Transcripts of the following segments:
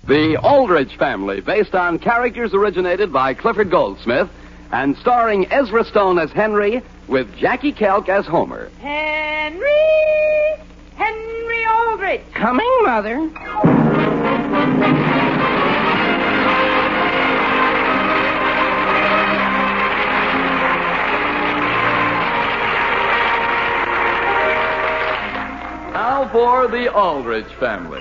The Aldrich Family, based on characters originated by Clifford Goldsmith and starring Ezra Stone as Henry with Jackie Kelk as Homer. Henry Aldrich. Coming, Mother. Now for the Aldrich Family.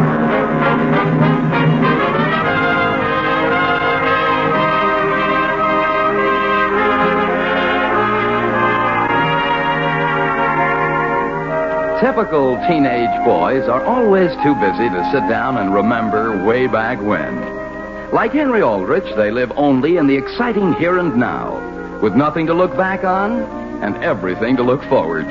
Typical teenage boys are always too busy to sit down and remember way back when. Like Henry Aldrich, they live only in the exciting here and now, with nothing to look back on and everything to look forward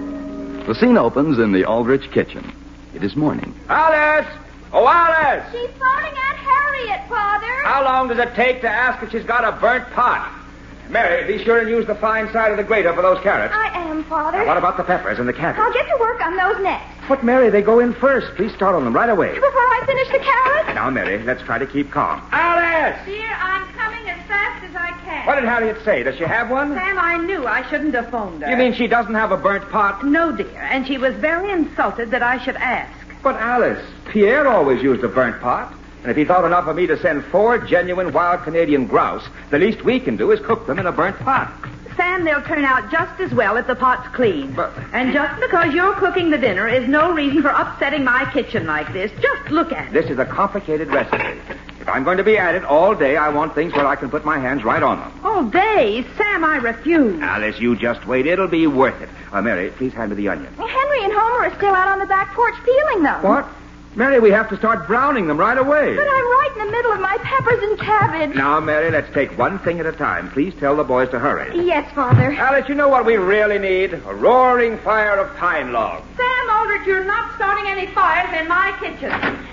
to. The scene opens in the Aldrich kitchen. It is morning. Alice! Oh, Alice! She's phoning Aunt Harriet, Father. How long does it take to ask if she's got a burnt pot? Mary, be sure and use the fine side of the grater for those carrots. I am, Father. Now, what about the peppers and the cabbage? I'll get to work on those next. But, Mary, they go in first. Please start on them right away. Before I finish the carrots? Now, Mary, let's try to keep calm. Alice! Dear, I'm coming as fast as I can. What did Harriet say? Does she have one? Sam, I knew I shouldn't have phoned her. You mean she doesn't have a burnt pot? No, dear, and she was very insulted that I should ask. But, Alice, Pierre always used a burnt pot. And if he thought enough of me to send 4 genuine wild Canadian grouse, the least we can do is cook them in a burnt pot. Sam, they'll turn out just as well if the pot's clean. But- And just because you're cooking the dinner is no reason for upsetting my kitchen like this. Just look at it. This is a complicated recipe. If I'm going to be at it all day, I want things where I can put my hands right on them. All day? Sam, I refuse. Alice, you just wait. It'll be worth it. Mary, please hand me the onion. Henry and Homer are still out on the back porch peeling them. What? Mary, we have to start browning them right away. But I'm right in the middle of my peppers and cabbage. Now, Mary, let's take one thing at a time. Please tell the boys to hurry. Yes, Father. Alice, you know what we really need? A roaring fire of pine logs. Sam Aldrich, you're not starting any fires in my kitchen.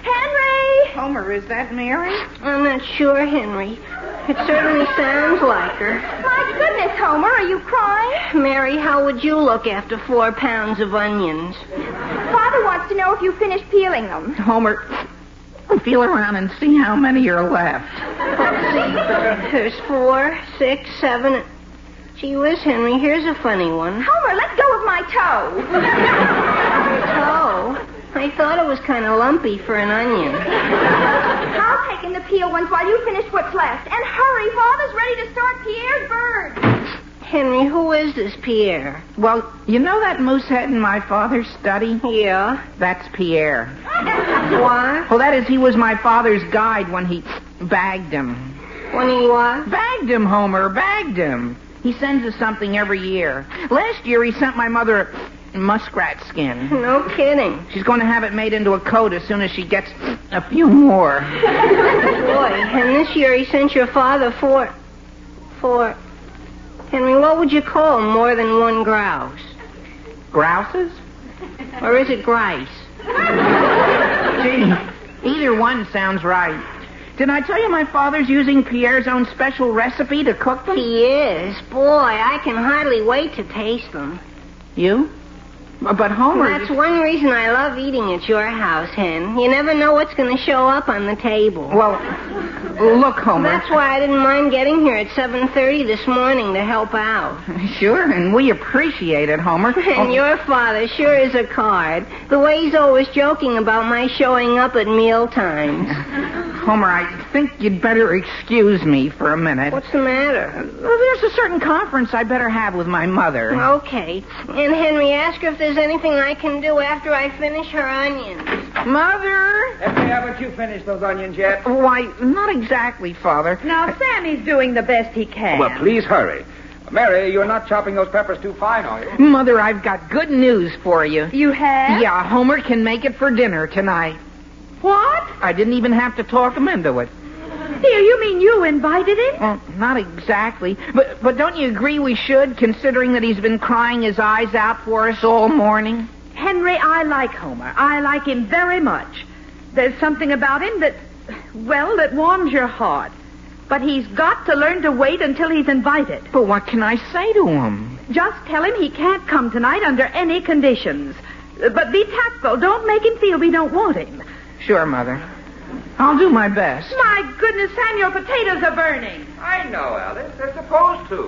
Henry! Homer, is that Mary? I'm not sure, Henry. It certainly sounds like her. My goodness, Homer, are you crying? Mary, how would you look after 4 pounds of onions? Father wants to know if you finished peeling them. Homer, feel around and see how many are left. There's 4, 6, 7. Gee whiz, Henry, here's a funny one. Homer, let go of my toe. Oh, I thought it was kind of lumpy for an onion. I'll take in the peel ones while you finish what's left. And hurry, Father's ready to start Pierre's bird. Henry, who is this Pierre? Well, you know that moose head in my father's study? Yeah. That's Pierre. What? Well, that is, he was my father's guide when he bagged him. When he what? Bagged him, Homer, bagged him. He sends us something every year. Last year, he sent my mother a muskrat skin. No kidding. She's going to have it made into a coat as soon as she gets a few more. Boy, and this year he sent your father 4... Henry, what would you call more than one grouse? Grouses? Or is it grice? Gee, either one sounds right. Didn't I tell you my father's using Pierre's own special recipe to cook them? He is. Boy, I can hardly wait to taste them. You? But Homer... That's one reason I love eating at your house, Hen. You never know what's going to show up on the table. Well, look, Homer... That's why I didn't mind getting here at 7:30 this morning to help out. Sure, and we appreciate it, Homer. And your father sure is a card. The way he's always joking about my showing up at meal times. Homer, I think you'd better excuse me for a minute. What's the matter? Well, there's a certain conference I better have with my mother. Okay. And Henry, ask her if there's anything I can do after I finish her onions. Mother? Effie, haven't you finished those onions yet? Why, not exactly, Father. Now, Sammy's doing the best he can. Well, please hurry. Mary, you're not chopping those peppers too fine, are you? Mother, I've got good news for you. You have? Yeah, Homer can make it for dinner tonight. What? I didn't even have to talk him into it. Dear, you mean you invited him? Well, not exactly. But don't you agree we should, considering that he's been crying his eyes out for us all morning? Henry, I like Homer. I like him very much. There's something about him that warms your heart. But he's got to learn to wait until he's invited. But what can I say to him? Just tell him he can't come tonight under any conditions. But be tactful. Don't make him feel we don't want him. Sure, Mother. I'll do my best. My goodness, Sam, your potatoes are burning. I know, Alice. They're supposed to.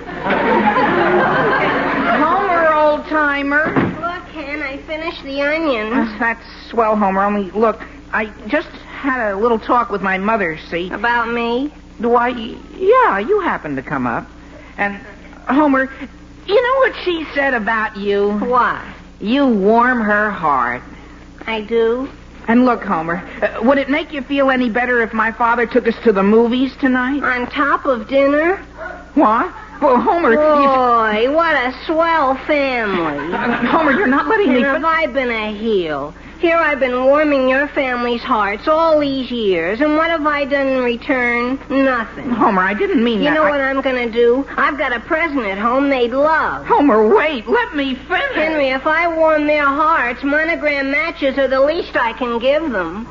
Homer, old-timer. Look, Hen, I finished the onions. That's swell, Homer. Only, look, I just had a little talk with my mother, see? About me? Why, yeah, you happened to come up. And, Homer, you know what she said about you? What? You warm her heart. I do? And look, Homer, would it make you feel any better if my father took us to the movies tonight? On top of dinner? What? Well, Homer, Boy, what a swell family. Homer, you're not letting And me... have I been a heel? Here I've been warming your family's hearts all these years, and what have I done in return? Nothing. Homer, I didn't mean You that. know what I'm going to do? I've got a present at home they'd love. Homer, wait, let me finish. Henry, if I warm their hearts, monogram matches are the least I can give them.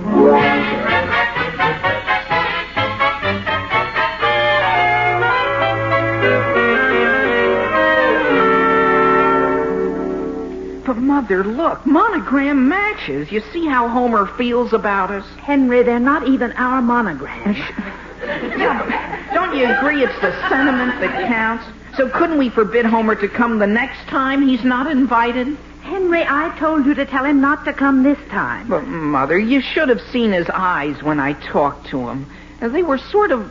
But, Mother, look, monogram matches. You see how Homer feels about us? Henry, they're not even our monograms. Yeah, but don't you agree it's the sentiment that counts? So couldn't we forbid Homer to come the next time he's not invited? Henry, I told you to tell him not to come this time. But, Mother, you should have seen his eyes when I talked to him. They were sort of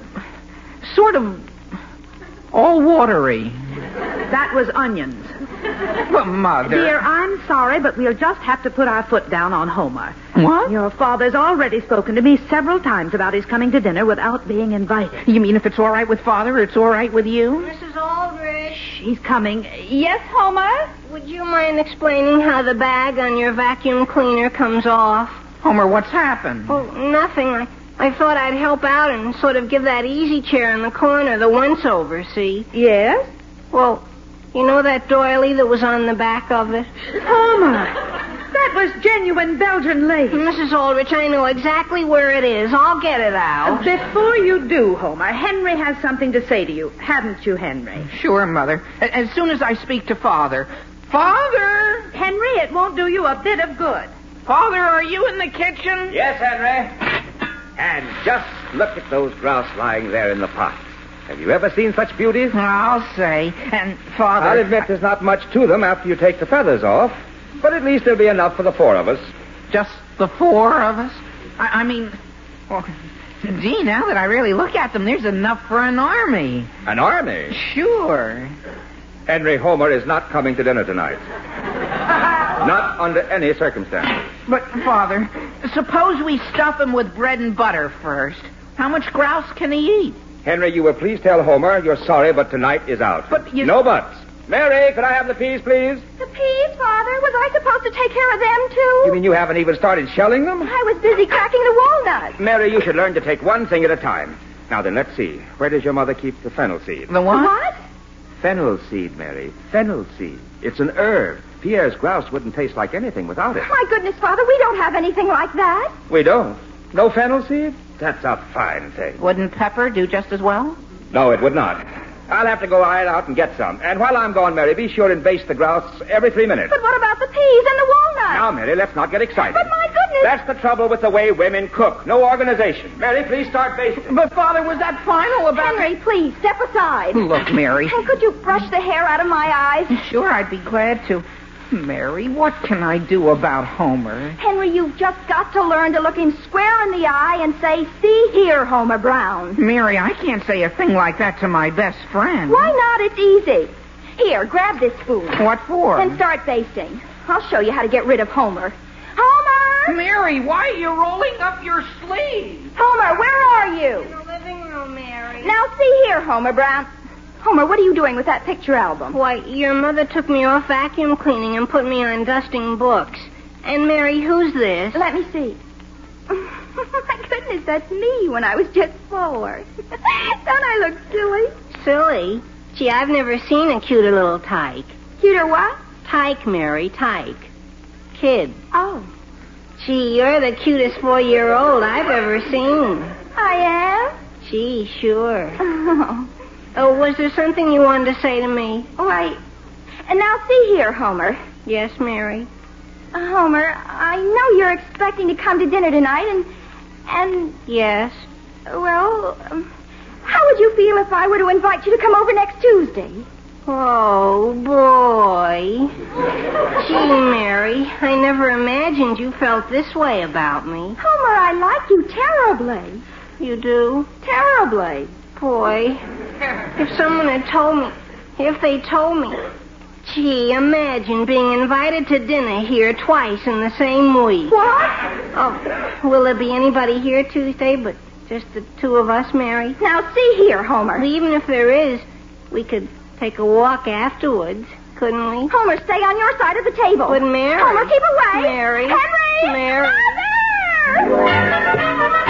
all watery. That was onions. But, Mother... Dear, I'm sorry, but we'll just have to put our foot down on Homer. What? Your father's already spoken to me several times about his coming to dinner without being invited. You mean if it's all right with Father, it's all right with you? Mrs. Aldrich, He's coming. Yes, Homer? would you mind explaining how the bag on your vacuum cleaner comes off? Homer, what's happened? Oh, nothing. I thought I'd help out and sort of give that easy chair in the corner the once-over, see? Yes? Well, you know that doily that was on the back of it? Homer! That was genuine Belgian lace. Mrs. Aldrich, I know exactly where it is. I'll get it out. Before you do, Homer, Henry has something to say to you. Haven't you, Henry? Sure, Mother. As soon as I speak to Father. Father! Henry, it won't do you a bit of good. Father, are you in the kitchen? Yes, Henry. And just look at those grouse lying there in the pot. Have you ever seen such beauties? I'll say. And, Father... I'll admit there's not much to them after you take the feathers off. But at least there'll be enough for the four of us. Just the four of us? I mean... Well, gee, now that I really look at them, there's enough for an army. An army? Sure. Henry Homer is not coming to dinner tonight. Not under any circumstances. But, Father, suppose we stuff him with bread and butter first. How much grouse can he eat? Henry, you will please tell Homer you're sorry, but tonight is out. But you... No buts. Mary, could I have the peas, please? The peas, Father? Was I supposed to take care of them, too? You mean you haven't even started shelling them? I was busy cracking the walnuts. Mary, you should learn to take one thing at a time. Now then, let's see. Where does your mother keep the fennel seed? The what? What? Fennel seed, Mary. Fennel seed. It's an herb. Pierre's grouse wouldn't taste like anything without it. My goodness, Father, we don't have anything like that. We don't. No fennel seed? That's a fine thing. Wouldn't pepper do just as well? No, it would not. I'll have to go right out and get some. And while I'm gone, Mary, be sure and baste the grouse every 3 minutes. But what about the peas and the walnuts? Now, Mary, let's not get excited. But my goodness. That's the trouble with the way women cook. No organization. Mary, please start basting. But, Father, was that final about... Henry, please, step aside. Look, Mary. And could you brush the hair out of my eyes? Sure, I'd be glad to. Mary, what can I do about Homer? Henry, you've just got to learn to look him square in the eye and say, "See here, Homer Brown." Mary, I can't say a thing like that to my best friend. Why not? It's easy. Here, grab this spoon. What for? And start basting. I'll show you how to get rid of Homer. Homer! Mary, why are you rolling up your sleeve? Homer, where are you? In the living room, Mary. Now, see here, Homer Brown. Homer, what are you doing with that picture album? Why, your mother took me off vacuum cleaning and put me on dusting books. And, Mary, who's this? Let me see. My goodness, that's me when I was just 4. Don't I look silly? Silly? Gee, I've never seen a cuter little tyke. Cuter what? Tyke, Mary, tyke. Kid. Oh. Gee, you're the cutest 4-year-old I've ever seen. I am? Gee, sure. Oh. Oh, was there something you wanted to say to me? Why, and now see here, Homer. Yes, Mary. Homer, I know you're expecting to come to dinner tonight, and And, Yes. well, how would you feel if I were to invite you to come over next Tuesday? Oh, boy. Gee, Mary, I never imagined you felt this way about me. Homer, I like you terribly. You do? Terribly. Boy, if someone had told me, if they told me, gee, imagine being invited to dinner here twice in the same week. What? Oh, will there be anybody here Tuesday but just the two of us, Mary? Now, see here, Homer. Well, even if there is, we could take a walk afterwards, couldn't we? Homer, stay on your side of the table. But Mary... Homer, keep away. Mary. Henry! Mary. Mother!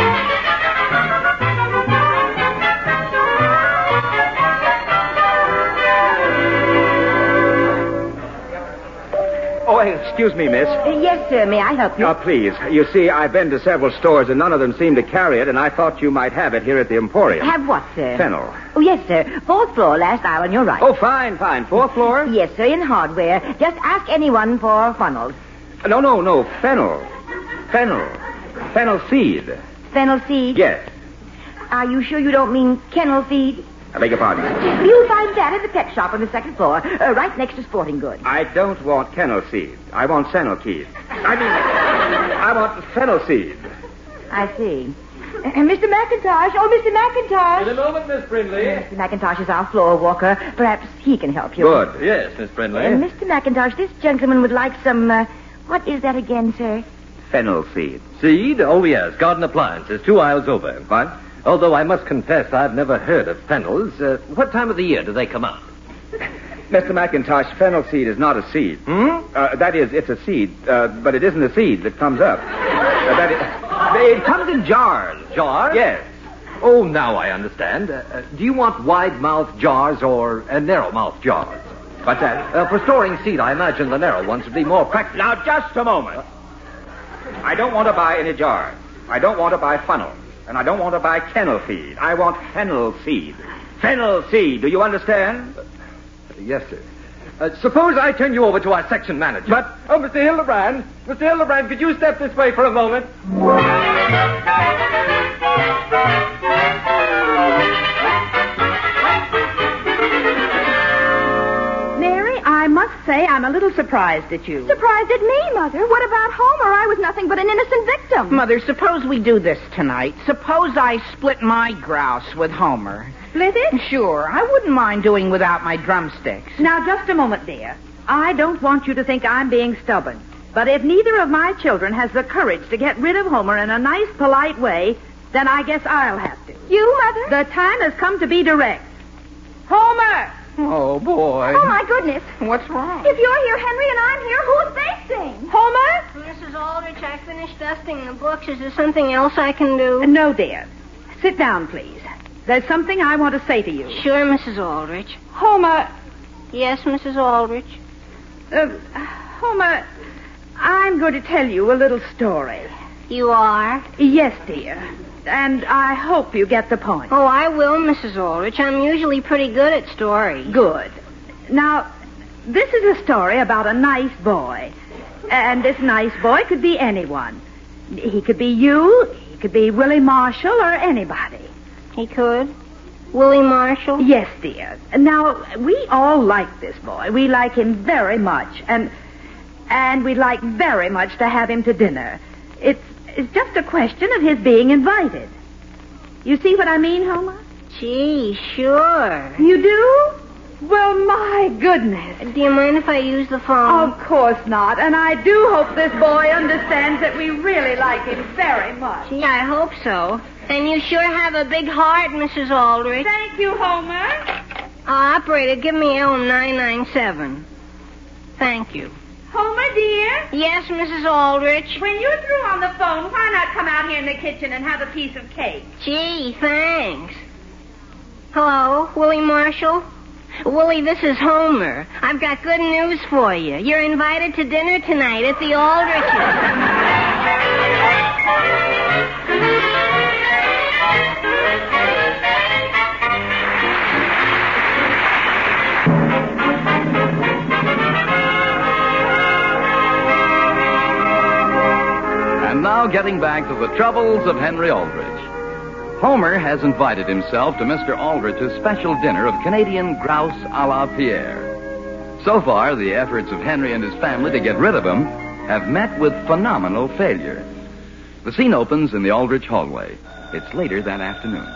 Oh, excuse me, miss. Yes, sir. May I help you? Please. You see, I've been to several stores and none of them seem to carry it, and I thought you might have it here at the Emporium. Have what, sir? Fennel. Oh, yes, sir. 4th floor, last aisle on your right. Oh, fine. 4th floor? Yes, sir, in hardware. Just ask anyone for funnels. No. Fennel. Fennel seed. Fennel seed? Yes. Are you sure you don't mean kennel feed? I beg your pardon. You'll find that at the pet shop on the 2nd floor, right next to Sporting Goods. I don't want kennel seed. I want fennel seed. I want fennel seed. I see. Mr. McIntosh. Oh, Mr. McIntosh. In a moment, Miss Brindley. Mr. McIntosh is our floor walker. Perhaps he can help you. Good. Yes, Miss Brindley. Mr. McIntosh, this gentleman would like some, what is that again, sir? Fennel seed. Seed? Oh, yes. Garden appliances. 2 aisles over. What? Although I must confess I've never heard of fennels. What time of the year do they come up? Mr. McIntosh, fennel seed is not a seed. That is, it's a seed, but it isn't a seed that comes up. It comes in jars. Jars? Yes. Oh, now I understand. Do you want wide-mouthed jars or narrow-mouthed jars? What's that? For storing seed, I imagine the narrow ones would be more practical. Now, just a moment. I don't want to buy any jars. I don't want to buy funnels. And I don't want to buy kennel feed. I want fennel seed. Fennel seed. Do you understand? Yes, sir. Suppose I turn you over to our section manager. But, Mr. Hildebrand. Mr. Hildebrand, could you step this way for a moment? Mary, I must say I'm a little surprised at you. Surprised at me, Mother. What about Homer? I was nothing but an innocent victim. Mother, suppose we do this tonight. Suppose I split my grouse with Homer. Split it? Sure, I wouldn't mind doing without my drumsticks. Now, just a moment, dear. I don't want you to think I'm being stubborn. But if neither of my children has the courage to get rid of Homer in a nice, polite way, then I guess I'll have to. You, Mother? The time has come to be direct. Homer! Oh, boy. Oh, my goodness. What's wrong? If you're here, Henry, and I'm here, who's facing? Homer? Mrs. Aldrich, I finished dusting the books. Is there something else I can do? No, dear. Sit down, please. There's something I want to say to you. Sure, Mrs. Aldrich. Homer. Yes, Mrs. Aldrich. Homer, I'm going to tell you a little story. You are? Yes, dear. And I hope you get the point. Oh, I will, Mrs. Aldrich. I'm usually pretty good at stories. Good. Now, this is a story about a nice boy. And this nice boy could be anyone. He could be you, he could be Willie Marshall, or anybody. He could? Willie Marshall? Yes, dear. Now, we all like this boy. We like him very much. And we'd like very much to have him to dinner. It's just a question of his being invited. You see what I mean, Homer? Gee, sure. You do? Well, my goodness. Do you mind if I use the phone? Of course not. And I do hope this boy understands that we really like him very much. Gee, I hope so. And you sure have a big heart, Mrs. Aldrich. Thank you, Homer. Operator, give me L997. Thank you. Homer, dear. Yes, Mrs. Aldrich. When you're through on the phone, why not come out here in the kitchen and have a piece of cake? Gee, thanks. Hello, Willie Marshall? Willie, this is Homer. I've got good news for you. You're invited to dinner tonight at the Aldriches. And now getting back to the troubles of Henry Aldrich. Homer has invited himself to Mr. Aldrich's special dinner of Canadian grouse a la Pierre. So far, the efforts of Henry and his family to get rid of him have met with phenomenal failure. The scene opens in the Aldrich hallway. It's later that afternoon.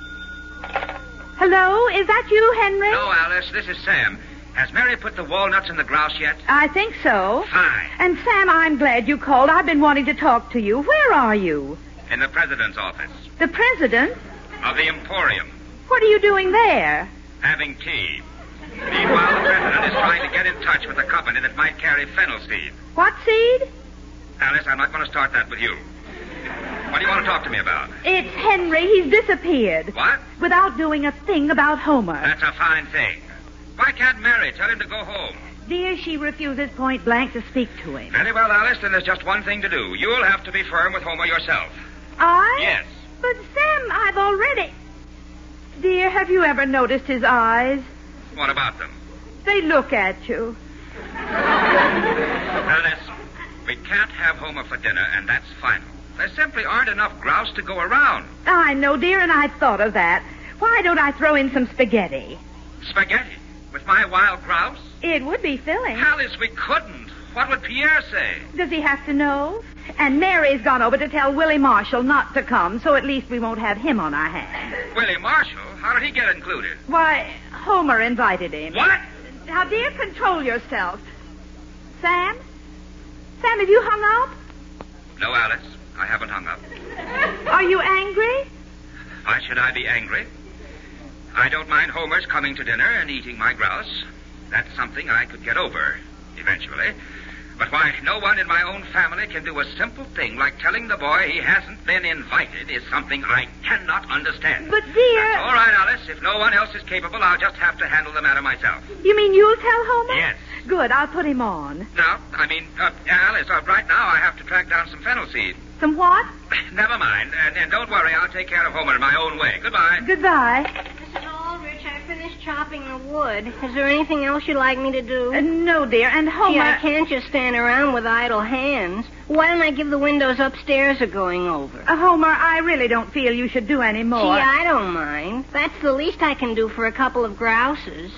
Hello, is that you, Henry? No, Alice, this is Sam. Has Mary put the walnuts in the grouse yet? I think so. Fine. And Sam, I'm glad you called. I've been wanting to talk to you. Where are you? In the president's office. The president? Of the Emporium. What are you doing there? Having tea. Meanwhile, the president is trying to get in touch with a company that might carry fennel seed. What seed? Alice, I'm not going to start that with you. What do you want to talk to me about? It's Henry. He's disappeared. What? Without doing a thing about Homer. That's a fine thing. Why can't Mary tell him to go home? Dear, she refuses point blank to speak to him. Very well, Alice, then there's just one thing to do. You'll have to be firm with Homer yourself. I? Yes. But, Sam, I've already... Dear, have you ever noticed his eyes? What about them? They look at you. Alice, we can't have Homer for dinner, and that's final. There simply aren't enough grouse to go around. I know, dear, and I've thought of that. Why don't I throw in some spaghetti? Spaghetti? With my wild grouse? It would be filling. Alice, we couldn't. What would Pierre say? Does he have to know? And Mary's gone over to tell Willie Marshall not to come, so at least we won't have him on our hands. Willie Marshall? How did he get included? Why, Homer invited him. What? Now, dear, control yourself. Sam? Sam, have you hung up? No, Alice. I haven't hung up. Are you angry? Why should I be angry? I don't mind Homer's coming to dinner and eating my grouse. That's something I could get over, eventually. But why no one in my own family can do a simple thing like telling the boy he hasn't been invited is something I cannot understand. But, dear... That's all right, Alice. If no one else is capable, I'll just have to handle the matter myself. You mean you'll tell Homer? Yes. Good, I'll put him on. No, Alice, right now I have to track down some fennel seed. Some what? Never mind. And don't worry, I'll take care of Homer in my own way. Goodbye. Goodbye. Mrs. Aldrich, I finished chopping the wood. Is there anything else you'd like me to do? No, dear, and Homer... Gee, I can't just stand around with idle hands. Why don't I give the windows upstairs a going over? Homer, I really don't feel you should do any more. Gee, I don't mind. That's the least I can do for a couple of grouses.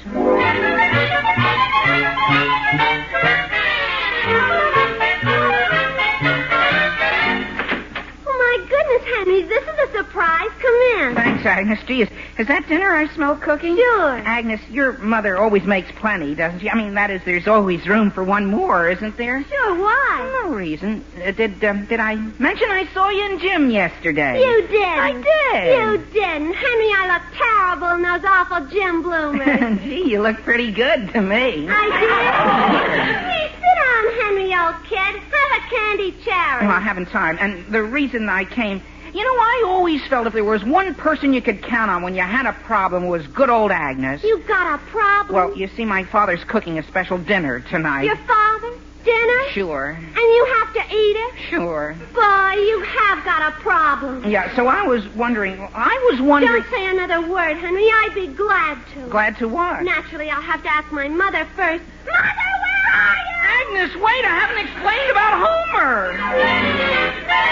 Henry, this is a surprise. Come in. Thanks, Agnes. Gee, is that dinner I smell cooking? Sure. Agnes, your mother always makes plenty, doesn't she? I mean, that is, there's always room for one more, isn't there? Sure, why? No reason. Did I mention I saw you in gym yesterday? You did. I did. You didn't. Henry, I look terrible in those awful gym bloomers. Gee, you look pretty good to me. I did? Hey, sit down, Henry, old kid. Have a candy cherry. Well, I haven't time. And the reason I came... You know, I always felt if there was one person you could count on when you had a problem was good old Agnes. You got a problem? Well, you see, my father's cooking a special dinner tonight. Your father? Dinner? Sure. And you have to eat it? Sure. Boy, you have got a problem. Yeah, so I was wondering... Don't say another word, Henry. I'd be glad to. Glad to what? Naturally, I'll have to ask my mother first. Mother, where are you? Agnes, wait, I haven't explained about Homer.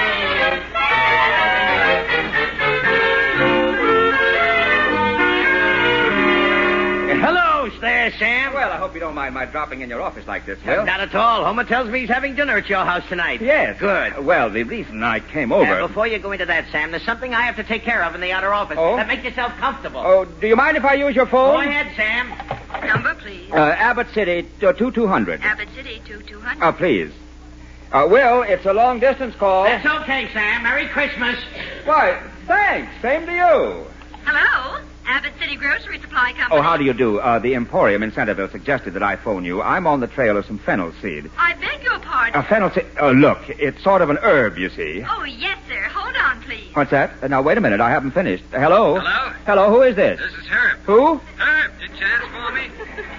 Hello there, Sam. Well, I hope you don't mind my dropping in your office like this, Will. Not at all. Homer tells me he's having dinner at your house tonight. Yes. Good. Well, the reason I came over... Before you go into that, Sam, there's something I have to take care of in the outer office. Oh? Make yourself comfortable. Oh, do you mind if I use your phone? Go ahead, Sam. Number, please. Abbott City, 2200. Abbott City, 2200. Please. Will, it's a long-distance call. That's okay, Sam. Merry Christmas. Why, thanks. Same to you. Hello? Abbott City Grocery Supply Company. Oh, how do you do? The Emporium in Centerville suggested that I phone you. I'm on the trail of some fennel seed. I beg your pardon. Fennel seed? Look, it's sort of an herb, you see. Oh, yes, sir. Hold on, please. What's that? Now, wait a minute. I haven't finished. Hello? Hello? Hello, who is this? This is Herb. Who? Herb, didn't you ask for me?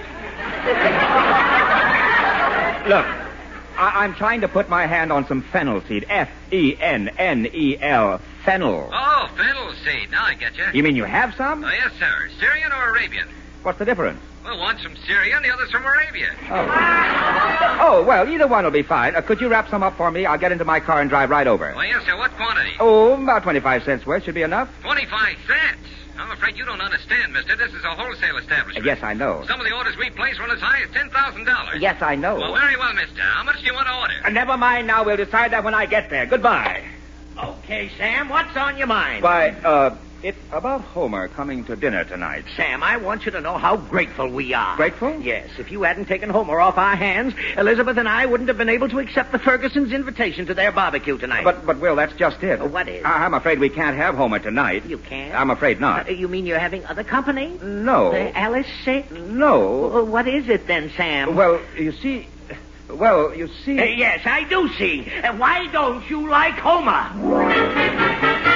Look, I'm trying to put my hand on some fennel seed. Fennel. Fennel. Oh, fennel seed. Now I get you. You mean you have some? Oh, yes, sir. Syrian or Arabian? What's the difference? Well, one's from Syria and the other's from Arabia. Oh, well, either one will be fine. Could you wrap some up for me? I'll get into my car and drive right over. Well, yes, sir. What quantity? Oh, about 25 cents worth should be enough. 25 cents. I'm afraid you don't understand, mister. This is a wholesale establishment. Yes, I know. Some of the orders we place run as high as $10,000. Yes, I know. Well, very well, mister. How much do you want to order? Never mind now. We'll decide that when I get there. Goodbye. Okay, Sam, what's on your mind? Why, it's about Homer coming to dinner tonight. Sam, I want you to know how grateful we are. Grateful? Yes. If you hadn't taken Homer off our hands, Elizabeth and I wouldn't have been able to accept the Fergusons' invitation to their barbecue tonight. But Will, that's just it. What is? I'm afraid we can't have Homer tonight. You can't? I'm afraid not. You mean you're having other company? No. Alice sick? No. What is it then, Sam? Well, you see... yes, I do see. Why don't you like Homer?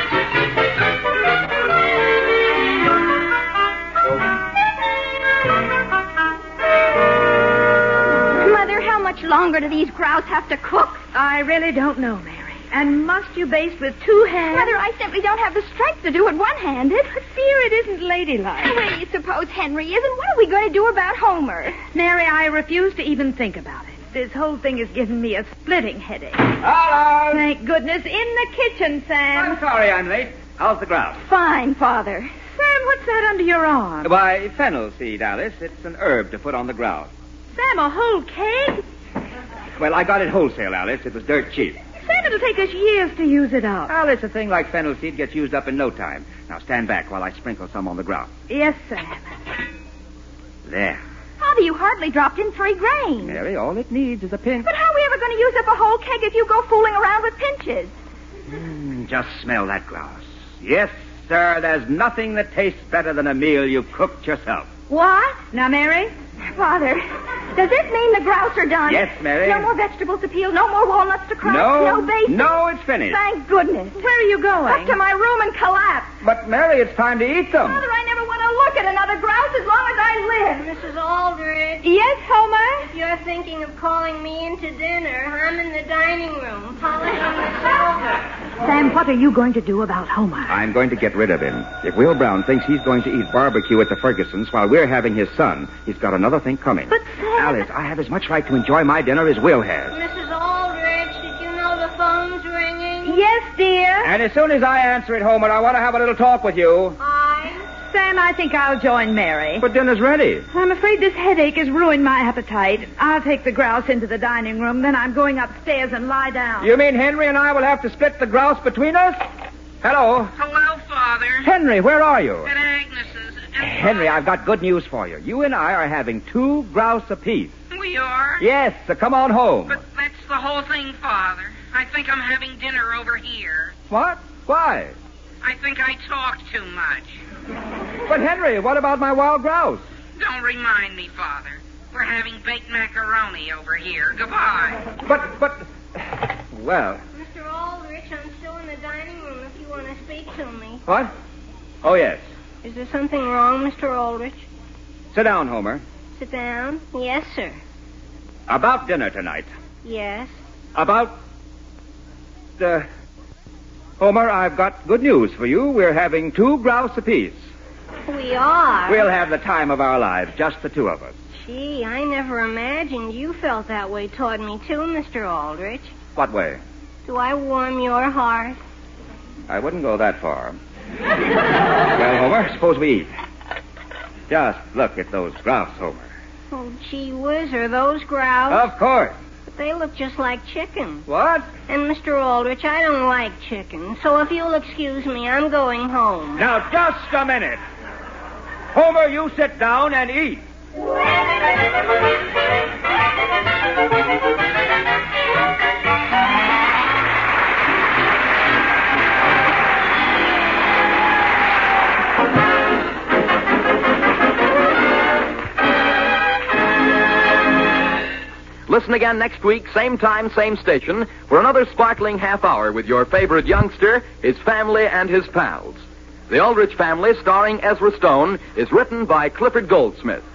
Mother, how much longer do these grouse have to cook? I really don't know, Mary. And must you baste with two hands? Mother, I simply don't have the strength to do it one-handed. I fear it isn't ladylike. Where do you suppose Henry is, and what are we going to do about Homer? Mary, I refuse to even think about it. This whole thing has given me a splitting headache. Hello! Thank goodness. In the kitchen, Sam. I'm sorry I'm late. How's the grouse? Fine, Father. Sam, what's that under your arm? Why, fennel seed, Alice. It's an herb to put on the grouse. Sam, a whole keg? Well, I got it wholesale, Alice. It was dirt cheap. Sam, it'll take us years to use it up. Alice, a thing like fennel seed gets used up in no time. Now, stand back while I sprinkle some on the ground. Yes, Sam. There. Father, you hardly dropped in 3 grains. Mary, all it needs is a pinch. But how are we ever going to use up a whole keg if you go fooling around with pinches? Just smell that grouse. Yes, sir, there's nothing that tastes better than a meal you cooked yourself. What? Now, Mary? Father, does this mean the grouse are done? Yes, Mary. No more vegetables to peel, no more walnuts to crush, No. no bacon? No, it's finished. Thank goodness. Where are you going? Up to my room and collapse. But, Mary, it's time to eat them. Father, I never want to look at another grouse as long as I live. Mrs. Aldrich, Yes, Homer? if you're thinking of calling me into dinner, I'm in the dining room, polishing the silver. Sam, what are you going to do about Homer? I'm going to get rid of him. If Will Brown thinks he's going to eat barbecue at the Fergusons while we're having his son, he's got another thing coming. But, Sam... Alice, I have as much right to enjoy my dinner as Will has. Mrs. Aldrich, did you know the phone's ringing? Yes, dear. And as soon as I answer it, Homer, I want to have a little talk with you. Sam, I think I'll join Mary. But dinner's ready. I'm afraid this headache has ruined my appetite. I'll take the grouse into the dining room, then I'm going upstairs and lie down. You mean Henry and I will have to split the grouse between us? Hello? Hello, Father. Henry, where are you? At Agnes's. Henry, I've got good news for you. You and I are having 2 grouse apiece. We are? Yes, so come on home. But that's the whole thing, Father. I think I'm having dinner over here. What? Why? I think I talk too much. But, Henry, what about my wild grouse? Don't remind me, Father. We're having baked macaroni over here. Goodbye. But... Well... Mr. Aldrich, I'm still in the dining room if you want to speak to me. What? Oh, yes. Is there something wrong, Mr. Aldrich? Sit down, Homer. Sit down. Yes, sir. About dinner tonight. Yes. About... Homer, I've got good news for you. We're having 2 grouse apiece. We are? We'll have the time of our lives, just the 2 of us. Gee, I never imagined you felt that way toward me, too, Mr. Aldrich. What way? Do I warm your heart? I wouldn't go that far. Well, Homer, suppose we eat. Just look at those grouse, Homer. Oh, gee whiz, are those grouse? Of course. But they look just like chicken. What? And, Mr. Aldrich, I don't like chicken. So if you'll excuse me, I'm going home. Now, just a minute. Homer, you sit down and eat. Listen again next week, same time, same station, for another sparkling half hour with your favorite youngster, his family, and his pals. The Aldrich Family, starring Ezra Stone, is written by Clifford Goldsmith.